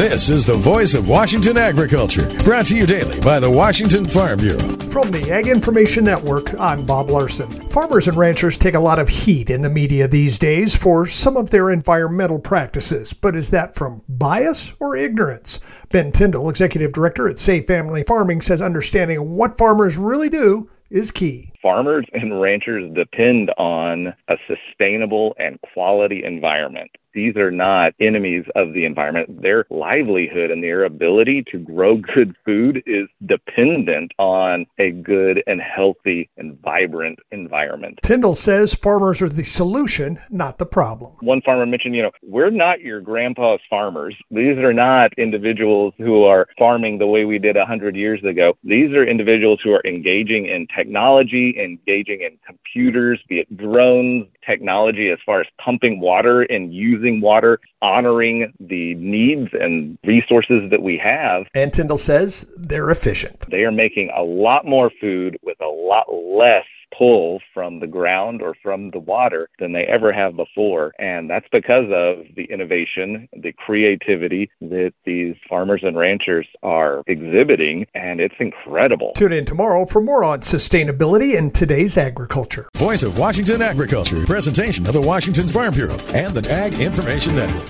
This is the voice of Washington agriculture, brought to you daily by the Washington Farm Bureau. From the Ag Information Network, I'm Bob Larson. Farmers and ranchers take a lot of heat in the media these days for some of their environmental practices. But is that from bias or ignorance? Ben Tyndall, Executive Director at Safe Family Farming, says understanding what farmers really do is key. Farmers and ranchers depend on a sustainable and quality environment. These are not enemies of the environment. Their livelihood and their ability to grow good food is dependent on a good and healthy and vibrant environment. Tyndall says farmers are the solution, not the problem. One farmer mentioned, we're not your grandpa's farmers. These are not individuals who are farming the way we did 100 years ago. These are individuals who are engaging in technology, engaging in computers, be it drones, technology as far as pumping water and using water, honoring the needs and resources that we have. And Tyndall says they're efficient. They are making a lot more food with a lot less pull from the ground or from the water than they ever have before. And that's because of the innovation, the creativity that these farmers and ranchers are exhibiting, and it's incredible. Tune in tomorrow for more on sustainability in today's agriculture. Voice of Washington agriculture, presentation of the Washington Farm Bureau and the Ag Information Network.